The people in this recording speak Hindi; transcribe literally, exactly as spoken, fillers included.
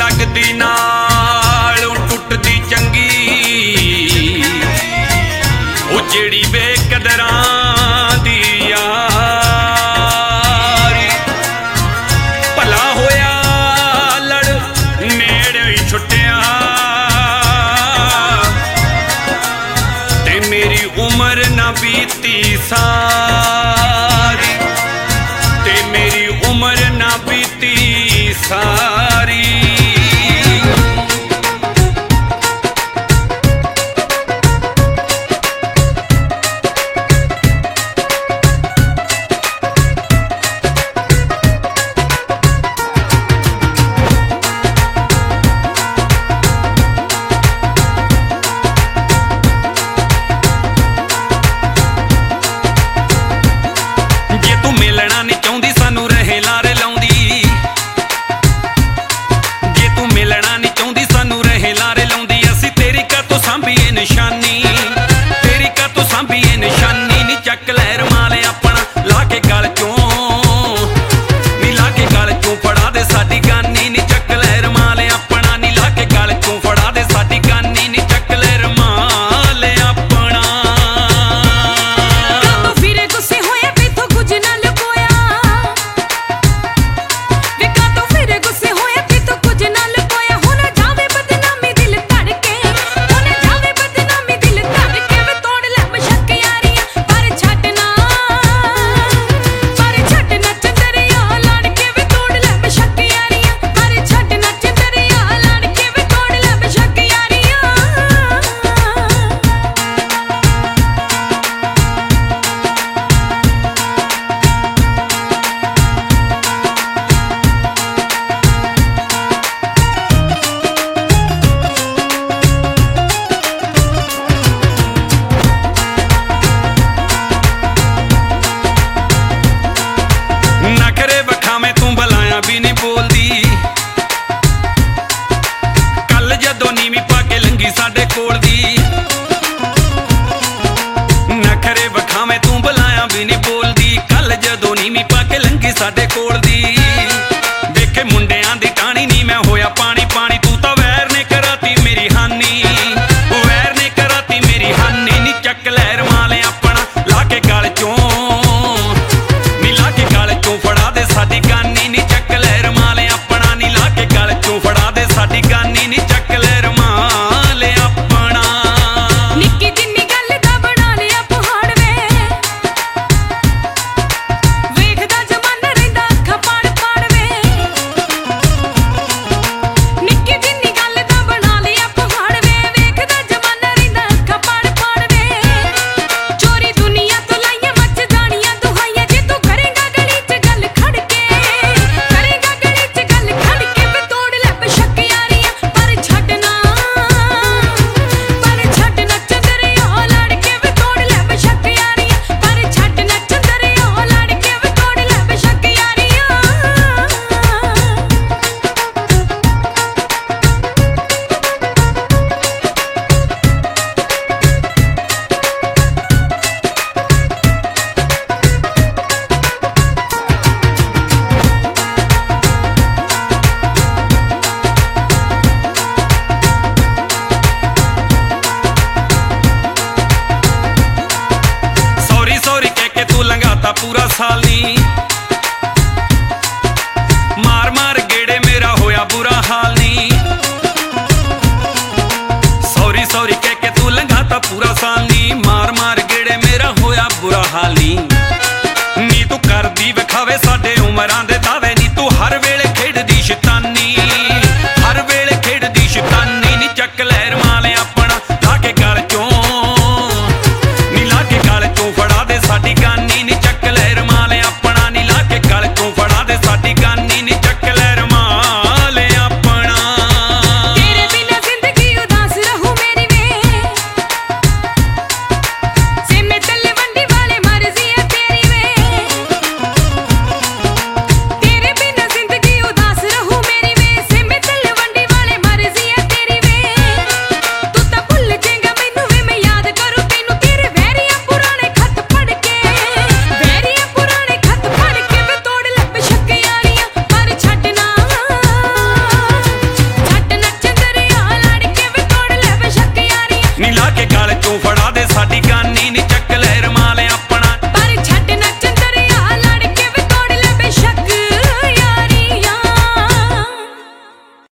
लगदी नाल टुटदी चंगी ओ जेड़ी बेकदरां दी यारी। भला होया लड़ नेड़े ही छुट्टिया ते मेरी उम्र ना बीती सारी, ते मेरी उम्र ना बीती सारी। मिलना नहीं चाहती सानू रहे लारे लाउंदी, जे तू मिलना नहीं चाहती सानू रहे लारे लाउंदी। असी तेरी का तो सांभीए निशानी, तेरी का तो सांभीए निशानी। नी चक लहर माले अपना ला के गल चों, नी ला के गल चों फड़ा दे साडी गानी। नी चक लहर माले अपना नी ला के गल चों फड़ा दे साडी गानी। नी चक लहर माले अपना भी नहीं बोलदी। कल जदों नीवी पाके लंगी साडे कोल दी, नखरे वखावे तू बुलाया भी नहीं बोलदी। कल जदों नीवी पाके लंगी साडे कोल दी, देखे मुंडियां दी टाणी नी मैं होया पानी पानी। तू तो वैर ने कराती मेरी हानी, वैर ने कराती मेरी हानी। नी चक लहर माले अपना ला के गल चों, नी ला के गल चों फड़ा दे साडी गानी। नी चक लहर माले अपना नी ला के गल चों फड़ा दे साडी गानी। नी चक लहर माले अपना निक्की जिन्नी गल दा बना लिया पहाड़ वे, वेखदा जमाना रहिंदा अखां पाड़ पाड़ वे। निक्की जिन्नी गल दा बना लिया पहाड़ वे, वेखदा जमाना रहिंदा अखां पाड़ पाड़ वे। चोरी दुनिया तो लाइया मच जानियां दुहाइयां, जे तू करेगा गली च गल खड़ के, करेगा गली च गल खड़ के वे तोड़ ले बेशक यारियां। पर छड्डना पर छड्डना चंदरिया लड़ के वे तोड़ ले बेशक यारियां। पर छड्डना चंदरिया लड़ के वे तोड़ ले बेशक यारियां। सॉरी सॉरी कह के तू लंघाता पूरा साल नी, मार मार गेड़े मेरा होया बुरा हाल नी। सॉरी सॉरी कह के तू लंघाता पूरा साल नी, मार मार गेड़े मेरा होया बुरा हाल नी। नी तू करदी विखावे साडे उमरां दे दावे,